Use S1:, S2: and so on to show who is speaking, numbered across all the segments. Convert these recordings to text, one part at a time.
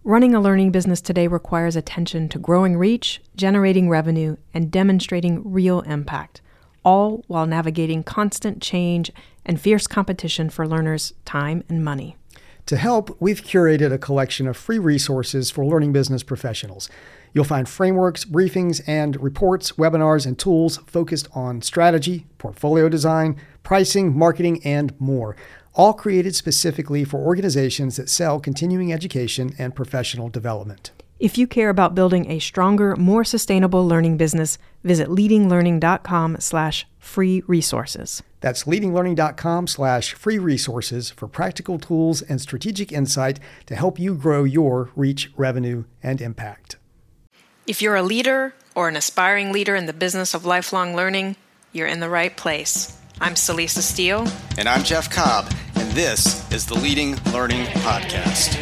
S1: Running a learning business today requires attention to growing reach, generating revenue, and demonstrating real impact, all while navigating constant change and fierce competition for learners' time and money.
S2: To help, we've curated a collection of free resources for learning business professionals. You'll find frameworks, briefings, and reports, webinars, and tools focused on strategy, portfolio design, pricing, marketing, and more, all created specifically for organizations that sell continuing education and professional development.
S1: If you care about building a stronger, more sustainable learning business, visit leadinglearning.com/free resources.
S2: That's leadinglearning.com/free resources for practical tools and strategic insight to help you grow your reach, revenue, and impact.
S1: If you're a leader or an aspiring leader in the business of lifelong learning, you're in the right place. I'm Celisa Steele.
S3: And I'm Jeff Cobb, and this is the Leading Learning Podcast.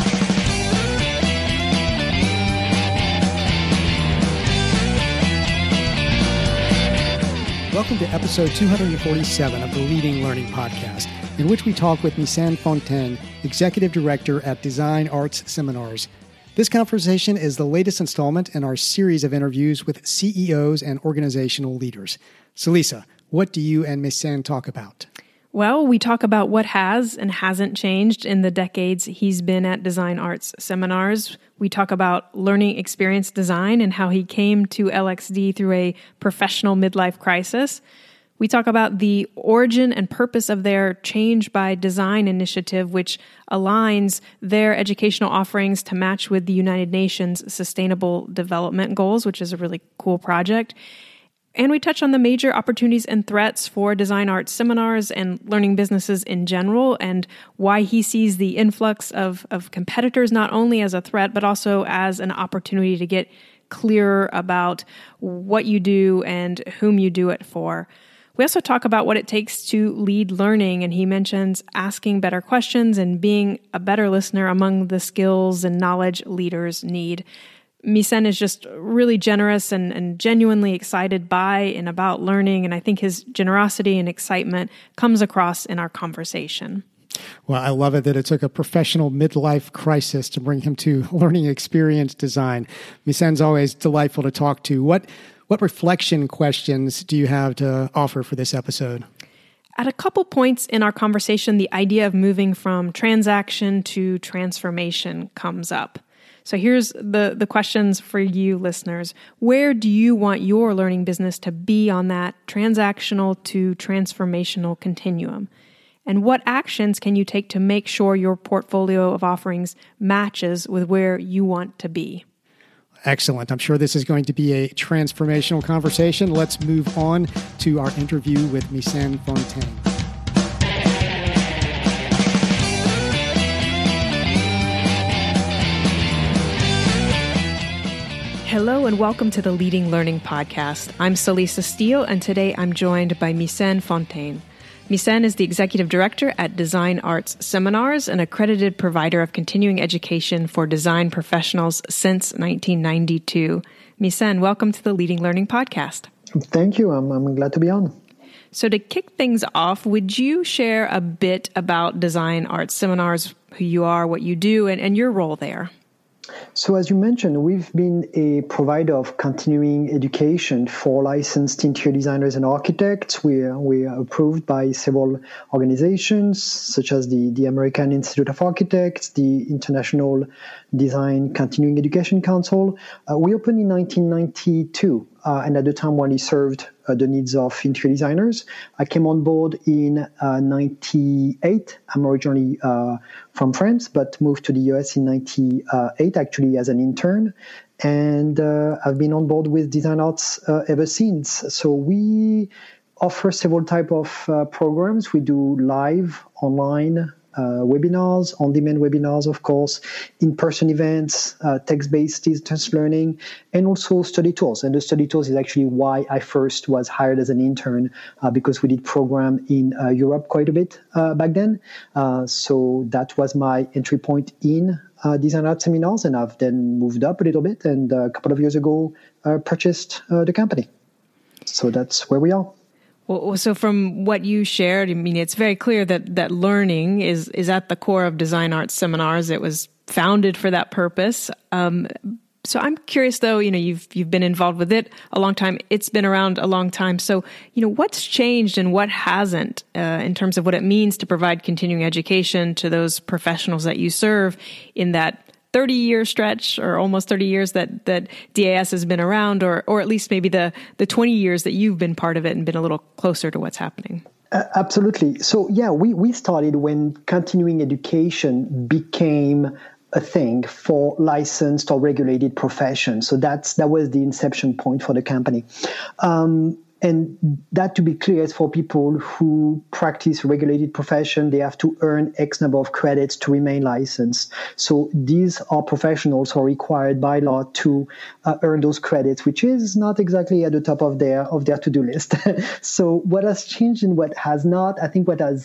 S2: Welcome to episode 247 of the Leading Learning Podcast, in which we talk with Misan Fontaine, Executive Director at Design Arts Seminars. This conversation is the latest installment in our series of interviews with CEOs and organizational leaders. Celisa, what do you and Misan talk about?
S1: Well, we talk about what has and hasn't changed in the decades he's been at Design Arts Seminars. We talk about learning experience design and how he came to LXD through a professional midlife crisis. We talk about the origin and purpose of their Change by Design initiative, which aligns their educational offerings to match with the United Nations Sustainable Development Goals, which is a really cool project. And we touch on the major opportunities and threats for Design Arts Seminars and learning businesses in general, and why he sees the influx of competitors not only as a threat, but also as an opportunity to get clearer about what you do and whom you do it for. We also talk about what it takes to lead learning, and he mentions asking better questions and being a better listener among the skills and knowledge leaders need. Misan is just really generous and genuinely excited by and about learning, and I think his generosity and excitement comes across in our conversation.
S2: Well, I love it that it took a professional midlife crisis to bring him to learning experience design. Misan's always delightful to talk to. What reflection questions do you have to offer for this episode?
S1: At a couple points in our conversation, the idea of moving from transaction to transformation comes up. So here's the questions for you listeners. Where do you want your learning business to be on that transactional to transformational continuum? And what actions can you take to make sure your portfolio of offerings matches with where you want to be?
S2: Excellent. I'm sure this is going to be a transformational conversation. Let's move on to our interview with Misan Fontaine.
S1: Hello and welcome to the Leading Learning Podcast. I'm Celisa Steele, and today I'm joined by Misan Fontaine. Misan is the Executive Director at Design Arts Seminars, an accredited provider of continuing education for design professionals since 1992. Misan, welcome to the Leading Learning Podcast.
S4: Thank you. I'm glad to be on.
S1: So to kick things off, would you share a bit about Design Arts Seminars, who you are, what you do, and your role there?
S4: So as you mentioned, we've been a provider of continuing education for licensed interior designers and architects. We are approved by several organizations, such as the American Institute of Architects, the International Design Continuing Education Council. We opened in 1992, and at the time when we served the needs of interior designers. I came on board in 98. I'm originally from France, but moved to the US in 98, actually as an intern. And I've been on board with Design Arts ever since. So we offer several types of programs. We do live, online, webinars, on-demand webinars, of course, in-person events, text-based distance learning, and also study tours. And the study tours is actually why I first was hired as an intern, because we did program in Europe quite a bit back then. So that was my entry point in Design Arts Seminars, and I've then moved up a little bit, and a couple of years ago purchased the company. So that's where we are.
S1: Well, so from what you shared, I mean, it's very clear that learning is at the core of Design Arts Seminars. It was founded for that purpose. So I'm curious, though, you've been involved with it a long time. It's been around a long time. So, what's changed and what hasn't in terms of what it means to provide continuing education to those professionals that you serve in that 30-year stretch, or almost 30 years that DAS has been around, or at least maybe the 20 years that you've been part of it and been a little closer to what's happening?
S4: Absolutely. So, we started when continuing education became a thing for licensed or regulated professions. So that was the inception point for the company. And that, to be clear, is for people who practice regulated profession. They have to earn X number of credits to remain licensed. So these are professionals who are required by law to earn those credits, which is not exactly at the top of their to-do list. So what has changed and what has not, I think what has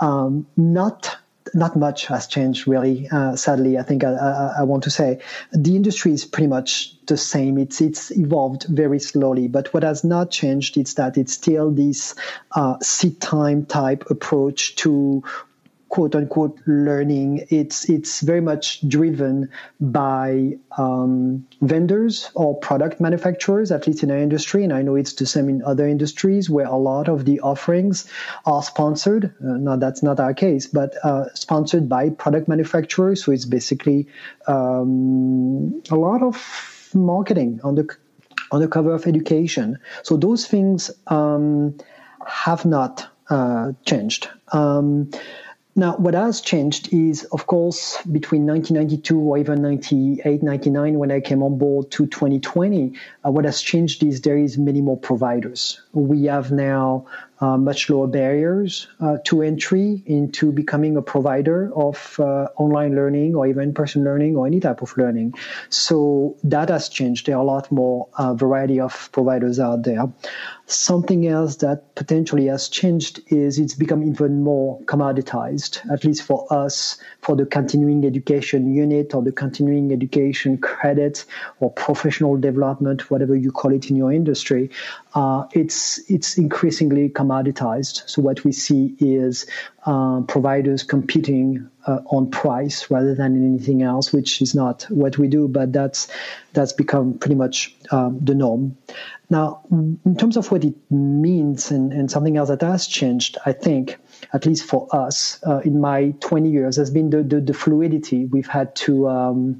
S4: not much has changed, really. Sadly, I think I want to say the industry is pretty much the same. It's evolved very slowly, but what has not changed is that it's still this seat time type approach to quote unquote learning. It's very much driven by vendors or product manufacturers, at least in our industry. And I know it's the same in other industries where a lot of the offerings are sponsored. No, that's not our case, but sponsored by product manufacturers. So it's basically a lot of marketing on the cover of education. So those things have not changed. Now, what has changed is, of course, between 1992 or even 98, 99, when I came on board, to 2020, what has changed is there is many more providers. We have now much lower barriers to entry into becoming a provider of online learning or even in-person learning or any type of learning. So that has changed. There are a lot more variety of providers out there. Something else that potentially has changed is it's become even more commoditized, at least for us, for the continuing education unit or the continuing education credit or professional development, whatever you call it in your industry. It's increasingly commoditized. So what we see is providers competing on price rather than anything else, which is not what we do, but that's become pretty much the norm. Now, in terms of what it means and something else that has changed, I think, at least for us, in my 20 years, has been the fluidity we've had to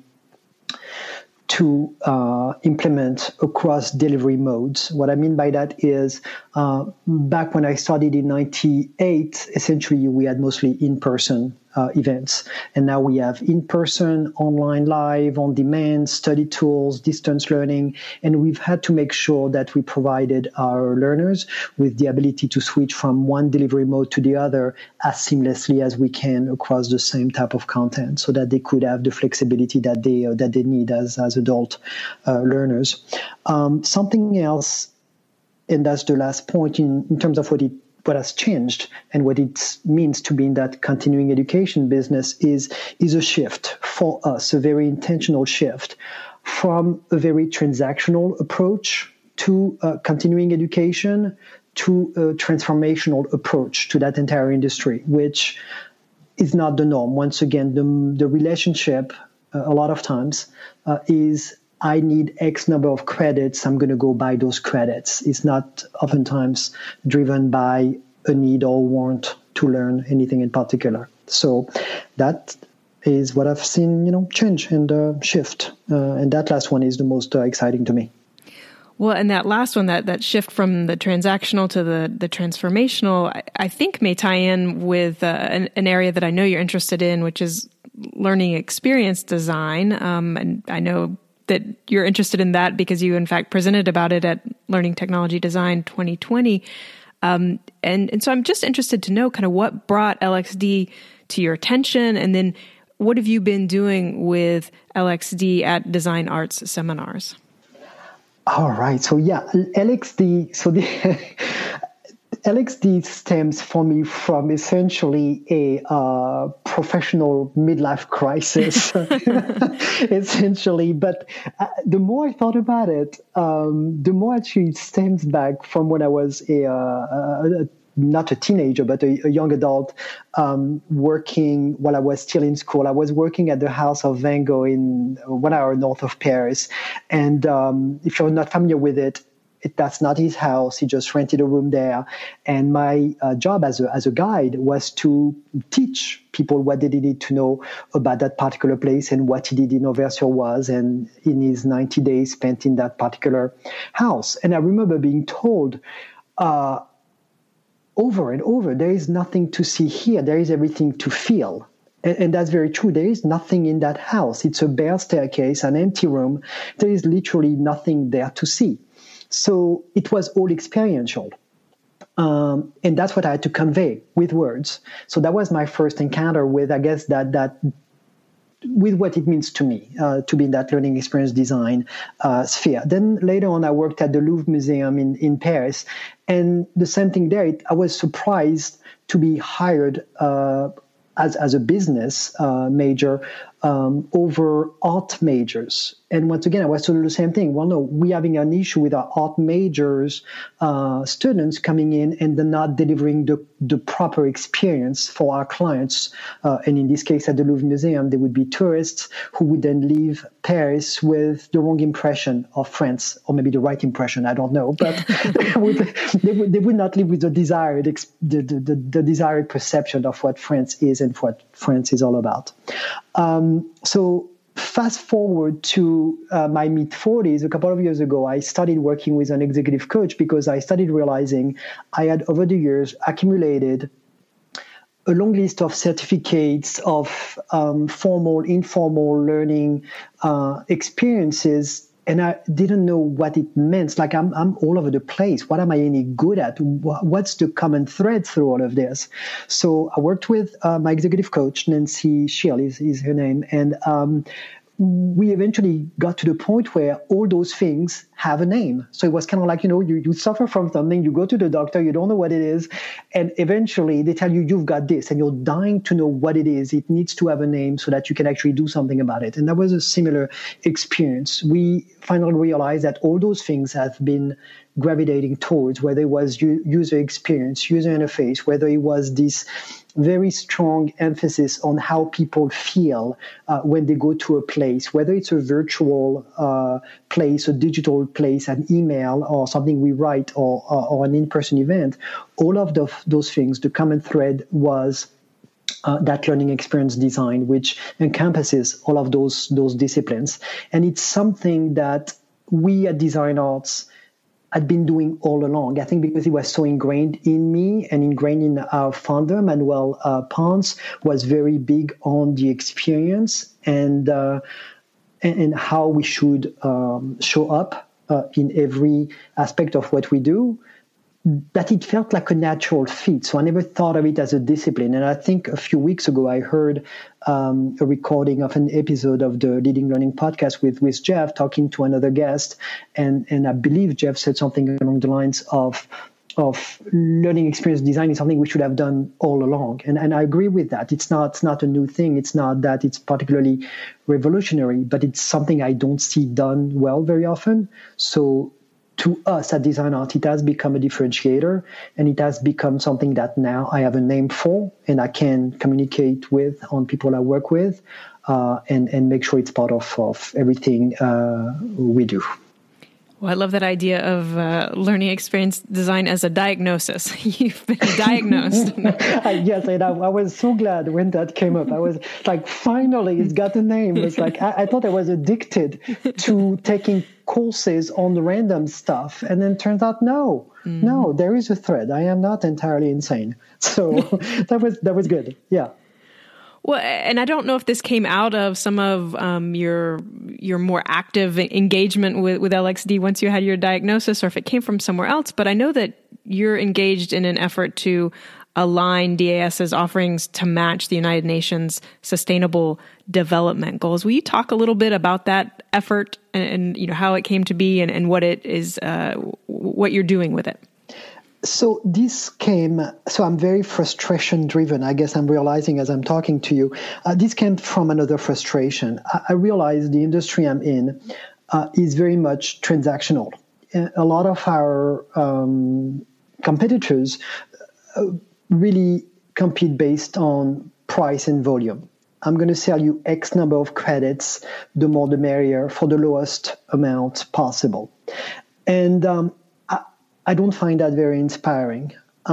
S4: implement across delivery modes. What I mean by that is, back when I started in 98, essentially we had mostly in-person events. And now we have in-person, online, live, on-demand, study tools, distance learning. And we've had to make sure that we provided our learners with the ability to switch from one delivery mode to the other as seamlessly as we can across the same type of content, so that they could have the flexibility that they need as adult learners. Something else, and that's the last point in terms of what has changed and what it means to be in that continuing education business is a shift for us, a very intentional shift from a very transactional approach to continuing education to a transformational approach to that entire industry, which is not the norm. Once again, the relationship a lot of times is I need X number of credits, I'm going to go buy those credits. It's not oftentimes driven by a need or want to learn anything in particular. So that is what I've seen, change and shift. And that last one is the most exciting to me.
S1: Well, and that last one, that shift from the transactional to the transformational, I think may tie in with an area that I know you're interested in, which is learning experience design. And I know that you're interested in that because you, in fact, presented about it at Learning Technology Design 2020. And so I'm just interested to know kind of what brought LXD to your attention, and then what have you been doing with LXD at Design Arts seminars?
S4: All right. So LXD. So the LXD stems for me from essentially a professional midlife crisis, essentially. But the more I thought about it, the more actually it stems back from when I was a not a teenager, but a young adult, working while I was still in school. I was working at the house of Van Gogh in 1 hour north of Paris. And if you're not familiar with it, that's not his house. He just rented a room there. And my job as a guide was to teach people what they needed to know about that particular place and what he did in Auvers-sur-Oise and in his 90 days spent in that particular house. And I remember being told over and over, there is nothing to see here. There is everything to feel. And that's very true. There is nothing in that house. It's a bare staircase, an empty room. There is literally nothing there to see. So it was all experiential. And that's what I had to convey with words. So that was my first encounter with, I guess, that with what it means to me to be in that learning experience design sphere. Then later on, I worked at the Louvre Museum in Paris. And the same thing there, I was surprised to be hired as a business major over art majors. And once again, I was told the same thing. Well, no, we're having an issue with our art majors students coming in and they're not delivering the proper experience for our clients. And in this case, at the Louvre Museum, they would be tourists who would then leave Paris with the wrong impression of France, or maybe the right impression, I don't know. But they would not leave with the desired perception of what France is and what France is all about. So fast forward to my mid-40s, a couple of years ago, I started working with an executive coach because I started realizing I had, over the years, accumulated a long list of certificates of formal, informal learning experiences, and I didn't know what it meant. Like, I'm all over the place. What am I any good at? What's the common thread through all of this? So I worked with my executive coach, Nancy Schill is her name, and we eventually got to the point where all those things have a name. So it was kind of like, you suffer from something, you go to the doctor, you don't know what it is, and eventually they tell you you've got this, and you're dying to know what it is. It needs to have a name so that you can actually do something about it. And that was a similar experience. We finally realized that all those things have been gravitating towards, whether it was user experience, user interface, whether it was this very strong emphasis on how people feel when they go to a place, whether it's a virtual place, a digital place, an email, or something we write, or an in-person event. All of those things, the common thread was that learning experience design, which encompasses all of those disciplines. And it's something that we at Design Arts had been doing all along. I think because it was so ingrained in me and ingrained in our founder, Manuel Pons, was very big on the experience and how we should show up in every aspect of what we do, that it felt like a natural fit. So I never thought of it as a discipline. And I think a few weeks ago, I heard a recording of an episode of the Leading Learning podcast with Jeff talking to another guest. And I believe Jeff said something along the lines of learning experience design is something we should have done all along. And I agree with that. It's not a new thing. It's not that it's particularly revolutionary, but it's something I don't see done well very often. So to us at Design Art, it has become a differentiator, and it has become something that now I have a name for, and I can communicate with on people I work with, and make sure it's part of everything we do.
S1: Well, I love that idea of learning experience design as a diagnosis. You've been diagnosed.
S4: Yes, and I was so glad when that came up. I was like, finally, it's got a name. It's like, I thought I was addicted to taking courses on the random stuff. And then turns out, no, there is a thread. I am not entirely insane. So that was good. Yeah.
S1: Well, and I don't know if this came out of some of your more active engagement with LXD once you had your diagnosis, or if it came from somewhere else. But I know that you're engaged in an effort to align DAS's offerings to match the United Nations Sustainable Development Goals. Will you talk a little bit about that effort and how it came to be and what it is, what you're doing with it?
S4: So I'm very frustration driven. I guess I'm realizing as I'm talking to you, this came from another frustration. I realize the industry I'm in is very much transactional. A lot of our competitors really compete based on price and volume. I'm going to sell you X number of credits, the more the merrier, for the lowest amount possible. And I don't find that very inspiring.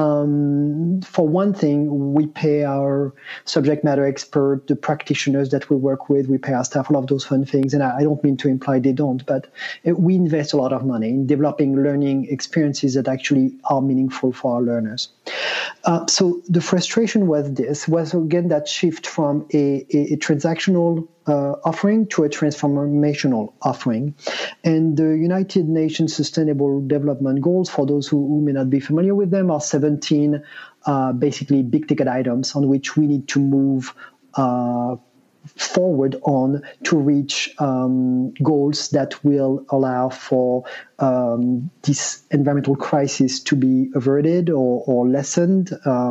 S4: For one thing, we pay our subject matter expert, the practitioners that we work with, we pay our staff, all of those fun things. And I don't mean to imply they don't, but we invest a lot of money in developing learning experiences that actually are meaningful for our learners. So the frustration was again, that shift from a transactional offering to a transformational offering. And the United Nations Sustainable Development Goals, for those who may not be familiar with them, are 17 basically big ticket items on which we need to move forward on to reach goals that will allow for this environmental crisis to be averted or lessened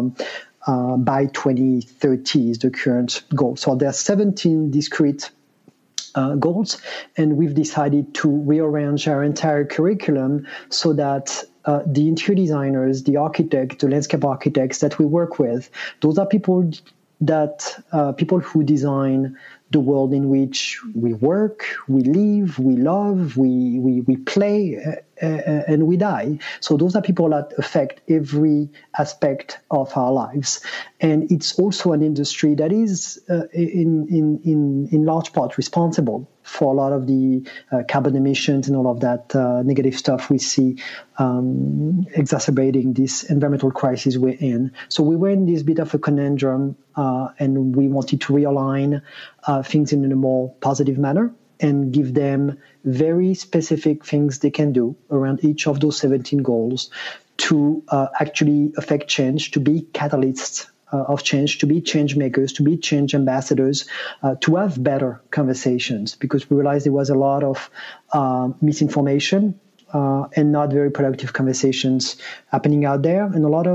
S4: by 2030 is the current goal. So there are 17 discrete goals, and we've decided to rearrange our entire curriculum so that the interior designers, the architects, the landscape architects that we work with, those are people who design the world in which we work, we live, we love, we play, and we die. So those are people that affect every aspect of our lives. And it's also an industry that is in large part responsible for a lot of the carbon emissions and all of that negative stuff we see exacerbating this environmental crisis we're in. So we were in this bit of a conundrum, and we wanted to realign things in a more positive manner and give them very specific things they can do around each of those 17 goals to actually affect change, to be catalysts of change, to be change makers, to be change ambassadors, to have better conversations, because we realized there was a lot of misinformation and not very productive conversations happening out there, and a lot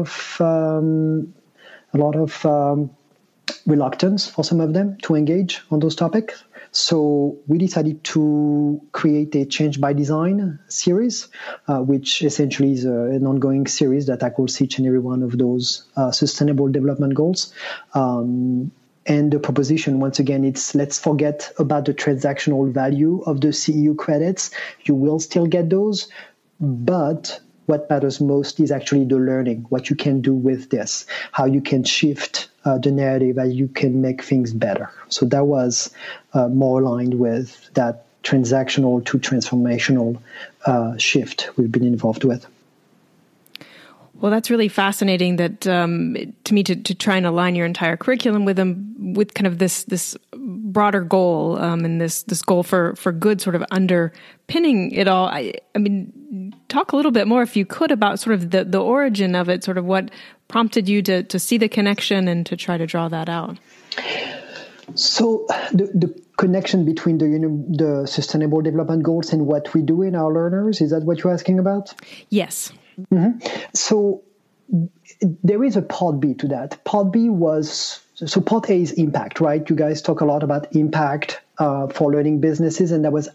S4: of reluctance for some of them to engage on those topics. So we decided to create a Change by Design series, which essentially is an ongoing series that tackles each and every one of those sustainable development goals. And the proposition, once again, it's let's forget about the transactional value of the CEU credits. You will still get those, but what matters most is actually the learning, what you can do with this, how you can shift the narrative, how you can make things better. So that was more aligned with that transactional to transformational shift we've been involved with.
S1: Well, that's really fascinating that to me to try and align your entire curriculum with them, with kind of this broader goal and this goal for good sort of underpinning it all. I mean, talk a little bit more, if you could, about sort of the origin of it, sort of what prompted you to see the connection and to try to draw that out.
S4: So the connection between the Sustainable Development Goals and what we do in our learners, is that what you're asking about?
S1: Yes.
S4: Mm-hmm. So there is a part B to that. Part B was, so part A is impact, right? You guys talk a lot about impact for learning businesses, and that was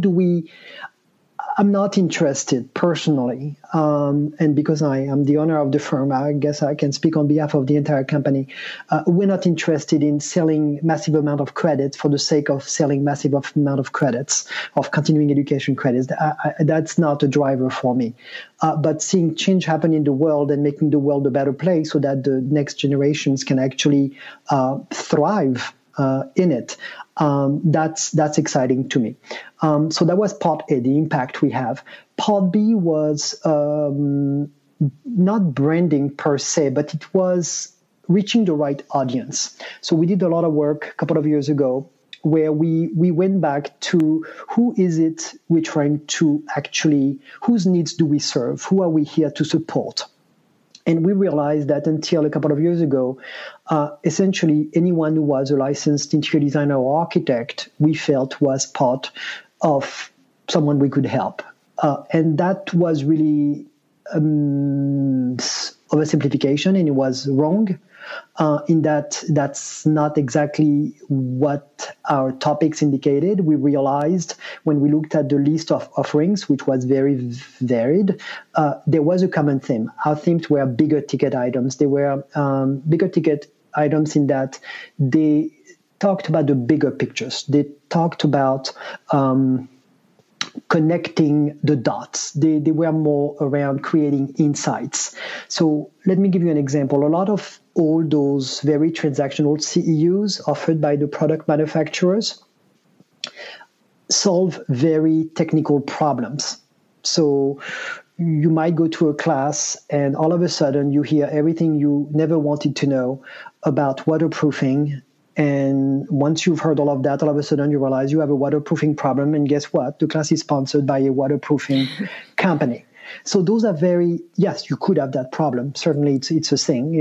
S4: I'm not interested personally, and because I am the owner of the firm, I guess I can speak on behalf of the entire company. We're not interested in selling massive amount of credits for the sake of selling massive amount of credits, of continuing education credits. That's not a driver for me. But seeing change happen in the world and making the world a better place so that the next generations can actually thrive in it, that's exciting to me. So that was part A, the impact we have. Part B was not branding per se, but it was reaching the right audience. So we did a lot of work a couple of years ago where we went back to who is it we're trying to actually, whose needs do we serve? Who are we here to support? And we realized that until a couple of years ago, essentially anyone who was a licensed interior designer or architect, we felt was part of someone we could help. And that was really oversimplification, and it was wrong. in that that's not exactly what our topics indicated. We realized when we looked at the list of offerings, which was very varied, there was a common theme. Our themes were bigger ticket items. They were bigger ticket items in that they talked about the bigger pictures. They talked about connecting the dots. They were more around creating insights. So let me give you an example. A lot of all those very transactional CEUs offered by the product manufacturers solve very technical problems. So you might go to a class and all of a sudden you hear everything you never wanted to know about waterproofing. And once you've heard all of that, all of a sudden you realize you have a waterproofing problem. And guess what? The class is sponsored by a waterproofing company. So those are yes, you could have that problem. Certainly it's a thing.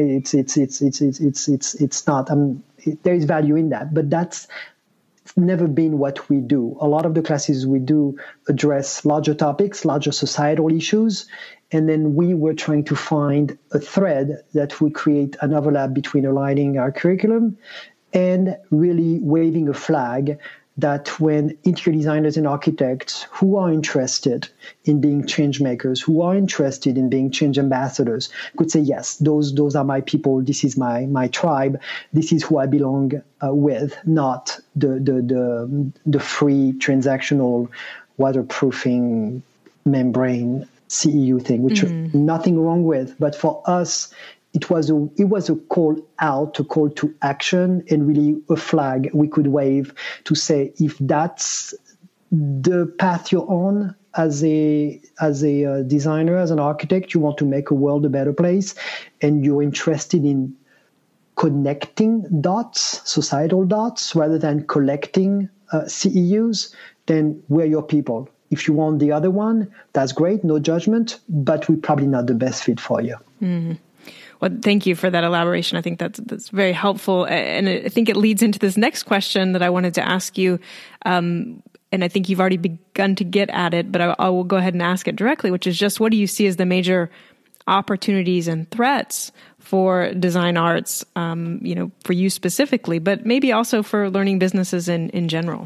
S4: It's not, there is value in that, but that's never been what we do. A lot of the classes we do address larger topics, larger societal issues. And then we were trying to find a thread that would create an overlap between aligning our curriculum and really waving a flag that when interior designers and architects who are interested in being change makers, who are interested in being change ambassadors, could say, yes, those are my people, this is my tribe, this is who I belong with, not the free transactional waterproofing membrane CEU thing, which nothing wrong with. But for us, it was a call out, a call to action, and really a flag we could wave to say, if that's the path you're on as a designer, as an architect, you want to make a world a better place, and you're interested in connecting dots, societal dots, rather than collecting CEUs, then we're your people. If you want the other one, that's great, no judgment, but we're probably not the best fit for you.
S1: Mm-hmm. Well, thank you for that elaboration. I think that's very helpful. And I think it leads into this next question that I wanted to ask you. And I think you've already begun to get at it, but I will go ahead and ask it directly, which is just, what do you see as the major opportunities and threats for design arts, for you specifically, but maybe also for learning businesses in general?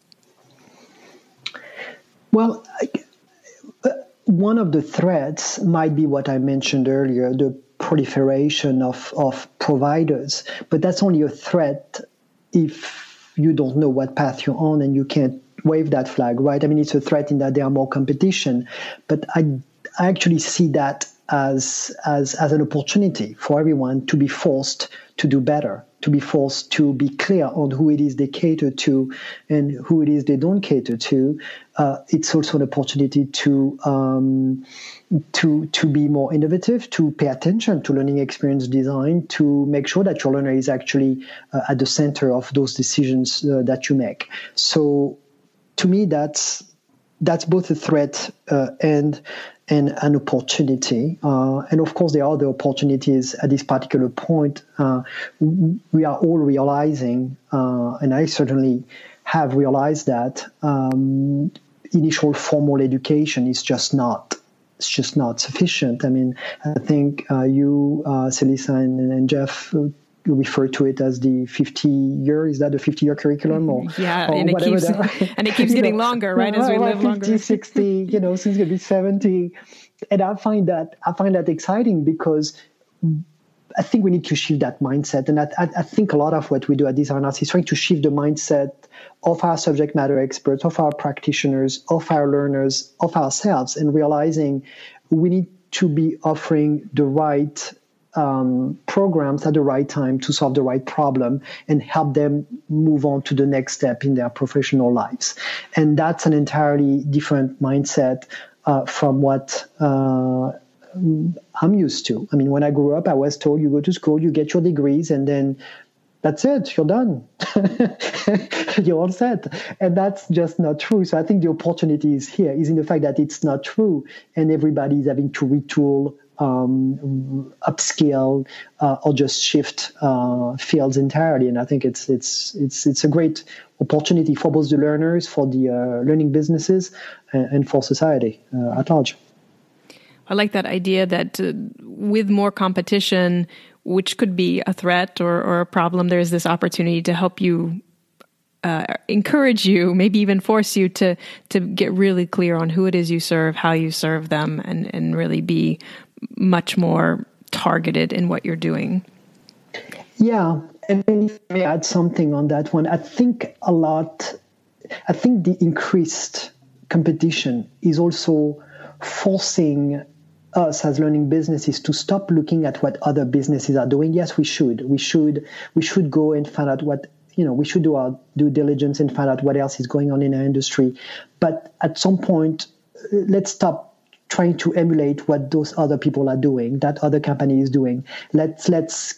S4: Well, one of the threats might be what I mentioned earlier, the proliferation of providers, but that's only a threat if you don't know what path you're on and you can't wave that flag, right? I mean, it's a threat in that there are more competition, but I actually see that as an opportunity for everyone to be forced to do better, to be forced to be clear on who it is they cater to and who it is they don't cater to. It's also an opportunity to be more innovative, to pay attention to learning experience design, to make sure that your learner is actually at the center of those decisions that you make. So to me, that's both a threat and an opportunity. And of course, there are other opportunities at this particular point. We are all realizing, and I certainly have realized that initial formal education is just not sufficient. I mean, I think you, Celissa and Jeff, you refer to it as the 50-year, is that the 50-year curriculum? Or
S1: it keeps getting longer, right, as we live
S4: 50,
S1: longer.
S4: 60, soon it's going to be 70. And I find that exciting because I think we need to shift that mindset. And I think a lot of what we do at Design Arts is trying to shift the mindset of our subject matter experts, of our practitioners, of our learners, of ourselves, and realizing we need to be offering the right programs at the right time to solve the right problem and help them move on to the next step in their professional lives. And that's an entirely different mindset from what I'm used to. I mean, when I grew up, I was told you go to school, you get your degrees, and then that's it, you're done. You're all set. And that's just not true. So I think the opportunity is in the fact that it's not true, and everybody is having to retool, upscale, or just shift fields entirely. And I think it's a great opportunity for both the learners, for the learning businesses, and for society at large.
S1: I like that idea that with more competition, which could be a threat or a problem, there's this opportunity to help you, encourage you, maybe even force you to get really clear on who it is you serve, how you serve them, and really be much more targeted in what you're doing.
S4: Yeah, and if I may add something on that one, I think the increased competition is also forcing us as learning businesses to stop looking at what other businesses are doing. Yes, we should go and find out what, we should do our due diligence and find out what else is going on in our industry. But at some point, let's stop trying to emulate what those other people are doing, that other company is doing. Let's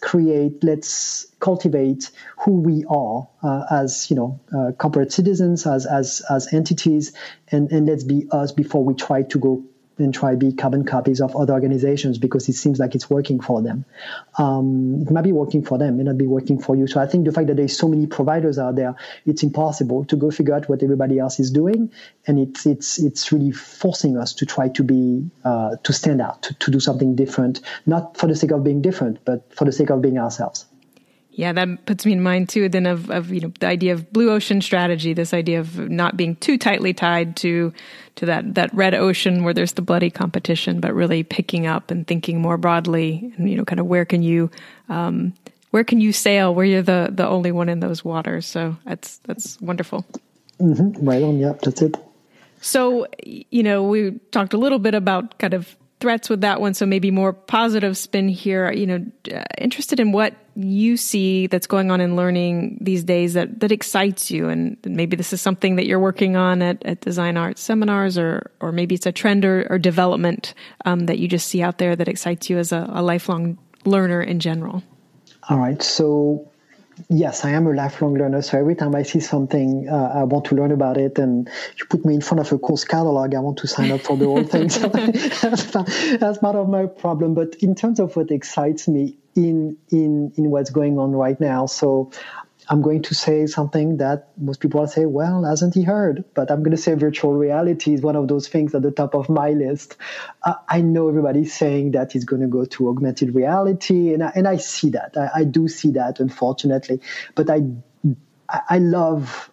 S4: cultivate who we are as corporate citizens, as entities, and let's be us before we try to go and try to be carbon copies of other organizations, because it seems like it's working for them. It might be working for them, it may not be working for you. So I think the fact that there's so many providers out there, it's impossible to go figure out what everybody else is doing, and it's really forcing us to try to be to stand out, to do something different, not for the sake of being different, but for the sake of being ourselves.
S1: Yeah, that puts me in mind too then of the idea of blue ocean strategy, this idea of not being too tightly tied to that red ocean where there's the bloody competition, but really picking up and thinking more broadly and kind of where can you sail where you're the only one in those waters. So that's wonderful.
S4: Mm-hmm. Right on. Yep, that's it.
S1: So we talked a little bit about kind of threats with that one, so maybe more positive spin here. Interested in what you see that's going on in learning these days that excites you, and maybe this is something that you're working on at Design Arts seminars, or maybe it's a trend or development that you just see out there that excites you as a lifelong learner in general.
S4: All right, so yes, I am a lifelong learner. So every time I see something, I want to learn about it. And you put me in front of a course catalog, I want to sign up for the whole thing. So that's part of my problem. But in terms of what excites me in what's going on right now, so I'm going to say something that most people will say, well, hasn't he heard? But I'm going to say virtual reality is one of those things at the top of my list. I know everybody's saying that it's going to go to augmented reality, and I see that. I do see that, unfortunately. But I love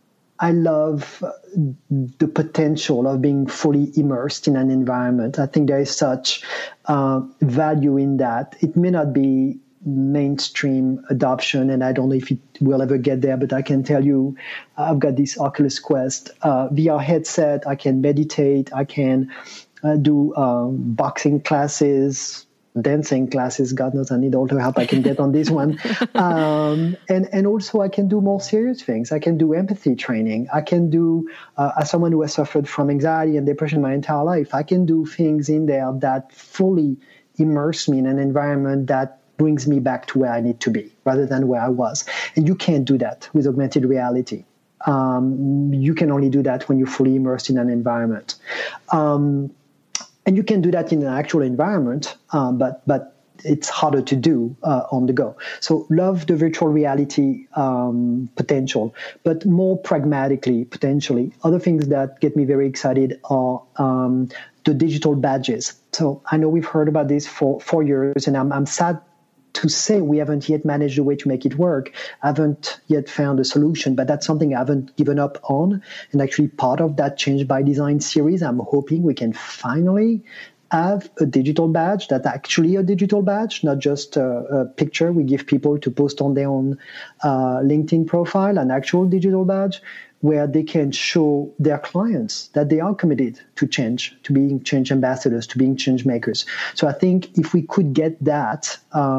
S4: the potential of being fully immersed in an environment. I think there is such value in that. It may not be mainstream adoption, and I don't know if it will ever get there, but I can tell you I've got this Oculus Quest VR headset. I can meditate, I can do boxing classes, dancing classes. God knows I need all the help I can get on this one. And also I can do more serious things. I can do empathy training. I can do, as someone who has suffered from anxiety and depression my entire life, I can do things in there that fully immerse me in an environment that brings me back to where I need to be rather than where I was. And you can't do that with augmented reality. You can only do that when you're fully immersed in an environment. And you can do that in an actual environment, but it's harder to do on the go. So love the virtual reality potential, but more pragmatically, potentially, other things that get me very excited are the digital badges. So I know we've heard about this for 4 years, and I'm sad to say we haven't yet managed a way to make it work. I haven't yet found a solution, but that's something I haven't given up on. And actually part of that Change by Design series, I'm hoping we can finally have a digital badge that's actually a digital badge, not just a picture we give people to post on their own LinkedIn profile, an actual digital badge where they can show their clients that they are committed to change, to being change ambassadors, to being change makers. So I think if we could get that,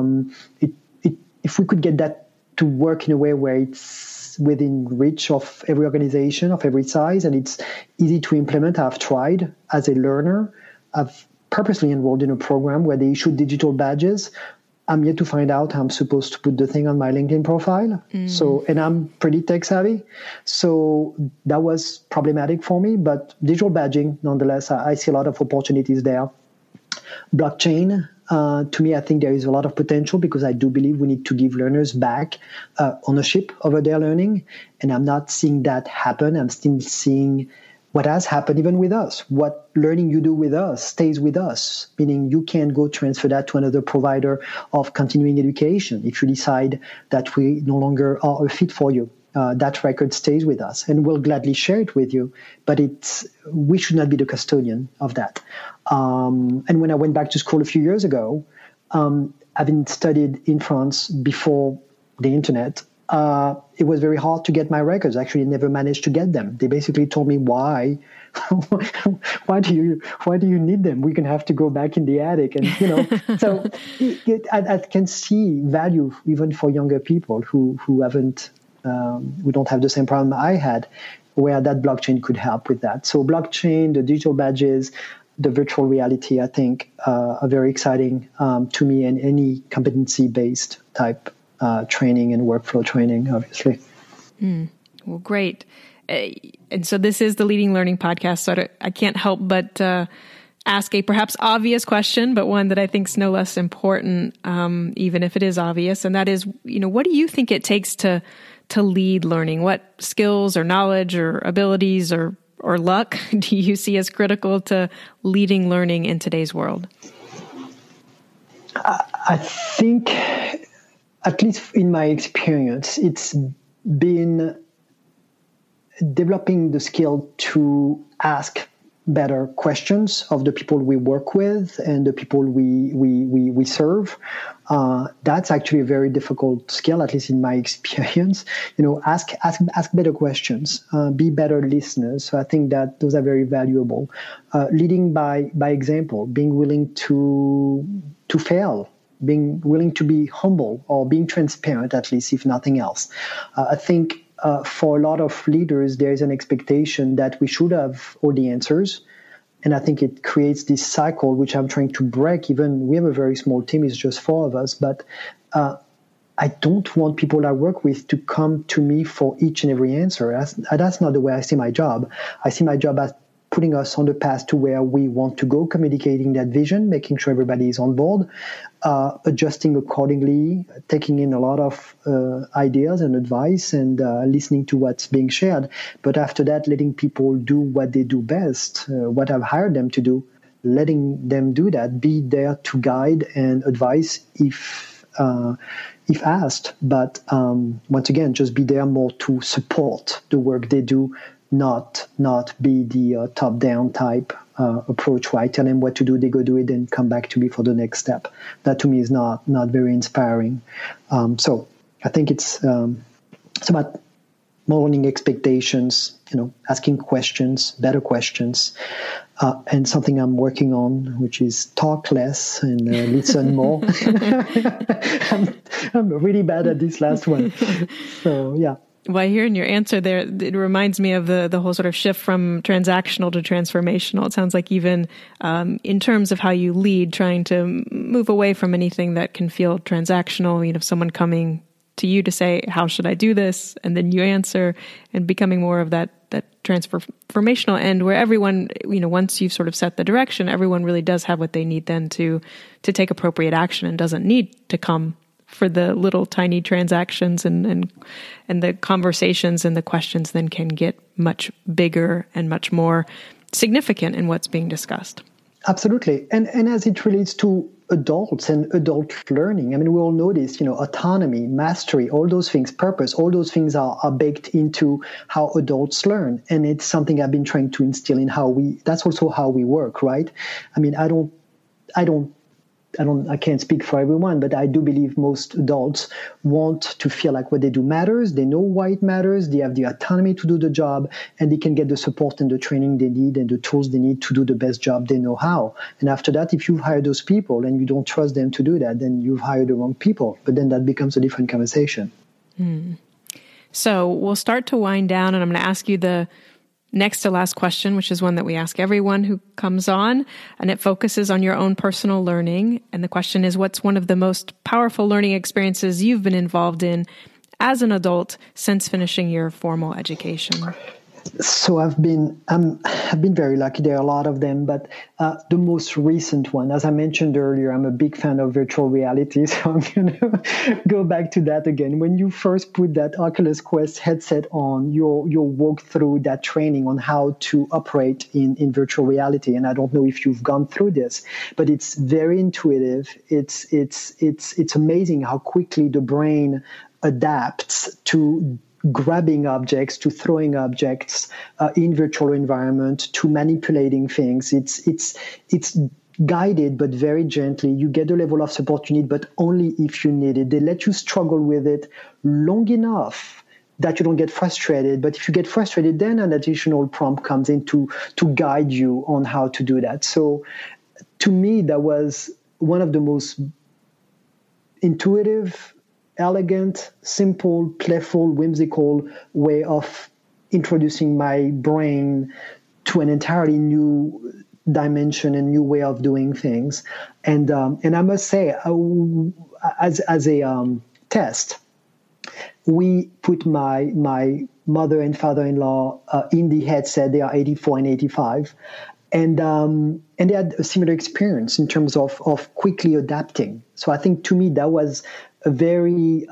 S4: if we could get that to work in a way where it's within reach of every organization of every size and it's easy to implement. I've tried as a learner. I've purposely enrolled in a program where they issue digital badges. I'm yet to find out how I'm supposed to put the thing on my LinkedIn profile. So, and I'm pretty tech savvy. So that was problematic for me, but digital badging, nonetheless, I see a lot of opportunities there. Blockchain, to me, I think there is a lot of potential because I do believe we need to give learners back ownership over their learning. And I'm not seeing that happen. I'm still seeing what has happened even with us. What learning you do with us stays with us, meaning you can't go transfer that to another provider of continuing education if you decide that we no longer are a fit for you. That record stays with us, and we'll gladly share it with you, but we should not be the custodian of that. And when I went back to school a few years ago, having studied in France before the internet, it was very hard to get my records. Actually, I never managed to get them. They basically told me, why do you need them? We're going to have to go back in the attic. And, so I can see value even for younger people who don't have the same problem I had, where that blockchain could help with that. So blockchain, the digital badges, the virtual reality, I think, are very exciting to me, and any competency-based type training and workflow training, obviously.
S1: Well, great. And so this is the Leading Learning Podcast, so I can't help but ask a perhaps obvious question, but one that I think is no less important, even if it is obvious, and that is, what do you think it takes to lead learning? What skills or knowledge or abilities or luck do you see as critical to leading learning in today's world?
S4: I think, at least in my experience, it's been developing the skill to ask better questions of the people we work with and the people we serve. That's actually a very difficult skill, at least in my experience. Ask better questions, be better listeners. So I think that those are very valuable. Leading by example, being willing to fail, being willing to be humble, or being transparent, at least, if nothing else. I think for a lot of leaders, there is an expectation that we should have all the answers. And I think it creates this cycle, which I'm trying to break. Even we have a very small team, it's just 4 of us. But I don't want people I work with to come to me for each and every answer. That's not the way I see my job. I see my job as putting us on the path to where we want to go, communicating that vision, making sure everybody is on board, adjusting accordingly, taking in a lot of ideas and advice, and listening to what's being shared. But after that, letting people do what they do best, what I've hired them to do, letting them do that, be there to guide and advise if asked. But once again, just be there more to support the work they do, not be the top-down type approach where I tell them what to do, they go do it, and come back to me for the next step. That to me is not very inspiring. So I think it's about modeling expectations, asking questions, better questions, and something I'm working on, which is talk less and listen more. I'm really bad at this last one. So yeah.
S1: Well, hearing your answer there, it reminds me of the whole sort of shift from transactional to transformational. It sounds like even in terms of how you lead, trying to move away from anything that can feel transactional, someone coming to you to say, how should I do this? And then you answer, and becoming more of that transformational end where everyone, once you've sort of set the direction, everyone really does have what they need then to take appropriate action, and doesn't need to come for the little tiny transactions, and the conversations and the questions then can get much bigger and much more significant in what's being discussed.
S4: Absolutely. And as it relates to adults and adult learning, we all know this, autonomy, mastery, all those things, purpose, all those things are baked into how adults learn. And it's something I've been trying to instill in that's also how we work, right? I can't speak for everyone, but I do believe most adults want to feel like what they do matters. They know why it matters. They have the autonomy to do the job, and they can get the support and the training they need and the tools they need to do the best job they know how. And after that, if you've hired those people and you don't trust them to do that, then you've hired the wrong people. But then that becomes a different conversation.
S1: So we'll start to wind down, and I'm going to ask you the next to last question, which is one that we ask everyone who comes on, and it focuses on your own personal learning. And the question is, what's one of the most powerful learning experiences you've been involved in as an adult since finishing your formal education?
S4: So I've been very lucky. There are a lot of them, but the most recent one, as I mentioned earlier, I'm a big fan of virtual reality, so I'm going to go back to that again. When you first put that Oculus Quest headset on, you'll walk through that training on how to operate in virtual reality. And I don't know if you've gone through this, but it's very intuitive. It's amazing how quickly the brain adapts to grabbing objects, to throwing objects in virtual environment, to manipulating things. It's guided, but very gently. You get the level of support you need, but only if you need it. They let you struggle with it long enough that you don't get frustrated. But if you get frustrated, then an additional prompt comes in to guide you on how to do that. So to me, that was one of the most intuitive, elegant, simple, playful, whimsical way of introducing my brain to an entirely new dimension and new way of doing things. And I must say, as a test, we put my mother and father-in-law in the headset. They are 84 and 85. And they had a similar experience in terms of quickly adapting. So I think to me that was a very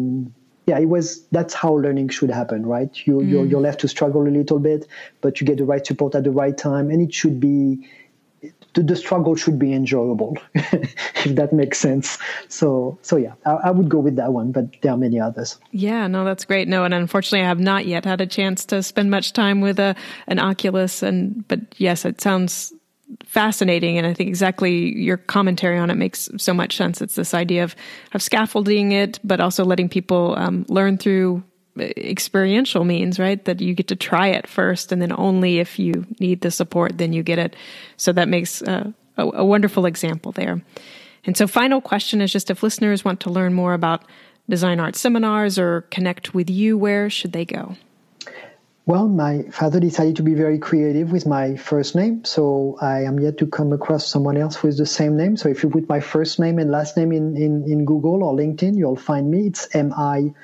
S4: that's how learning should happen, right? You're left to struggle a little bit, but you get the right support at the right time, and it should be the struggle should be enjoyable, if that makes sense. So yeah, I would go with that one, but there are many others.
S1: Yeah, no, that's great. No, and unfortunately, I have not yet had a chance to spend much time with an Oculus, but yes, it sounds fascinating, and I think exactly your commentary on it makes so much sense. It's this idea of scaffolding it, but also letting people learn through experiential means, right? That you get to try it first, and then only if you need the support, then you get it. So that makes a wonderful example there. And so final question is just if listeners want to learn more about Design Arts seminars or connect with you, where should they go?
S4: Well, my father decided to be very creative with my first name, so I am yet to come across someone else with the same name. So if you put my first name and last name in Google or LinkedIn, you'll find me. It's Micene,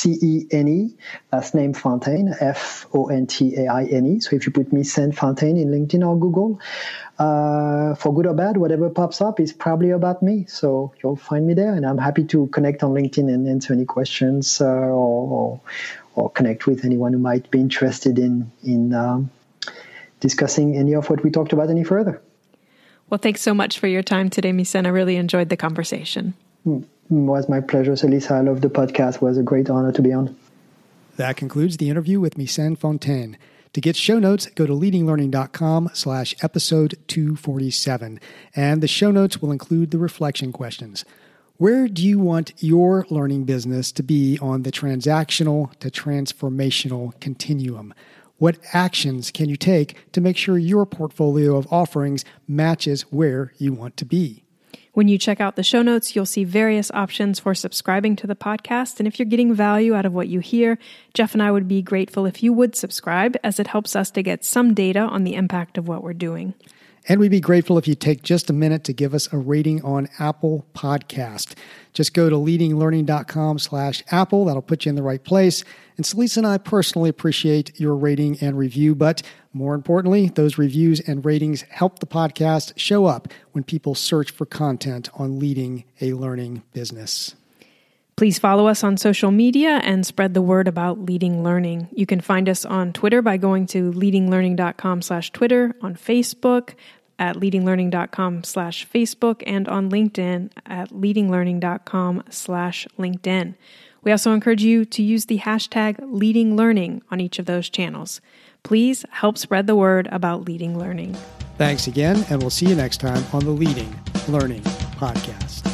S4: last name Fontaine, Fontaine. So if you put Micene Fontaine in LinkedIn or Google, for good or bad, whatever pops up is probably about me. So you'll find me there, and I'm happy to connect on LinkedIn and answer any questions or connect with anyone who might be interested in discussing any of what we talked about any further.
S1: Well, thanks so much for your time today, Micene. I really enjoyed the conversation.
S4: It was my pleasure, Celisa. I love the podcast. It was a great honor to be on.
S2: That concludes the interview with Micene Fontaine. To get show notes, go to leadinglearning.com/episode 247. And the show notes will include the reflection questions. Where do you want your learning business to be on the transactional to transformational continuum? What actions can you take to make sure your portfolio of offerings matches where you want to be?
S1: When you check out the show notes, you'll see various options for subscribing to the podcast. And if you're getting value out of what you hear, Jeff and I would be grateful if you would subscribe, as it helps us to get some data on the impact of what we're doing.
S2: And we'd be grateful if you take just a minute to give us a rating on Apple Podcast. Just go to leadinglearning.com/Apple. That'll put you in the right place. And Celisa and I personally appreciate your rating and review, but more importantly, those reviews and ratings help the podcast show up when people search for content on leading a learning business.
S1: Please follow us on social media and spread the word about Leading Learning. You can find us on Twitter by going to leadinglearning.com/Twitter, on Facebook at leadinglearning.com/Facebook, and on LinkedIn at leadinglearning.com/LinkedIn. We also encourage you to use the hashtag Leading Learning on each of those channels. Please help spread the word about Leading Learning.
S2: Thanks again, and we'll see you next time on the Leading Learning Podcast.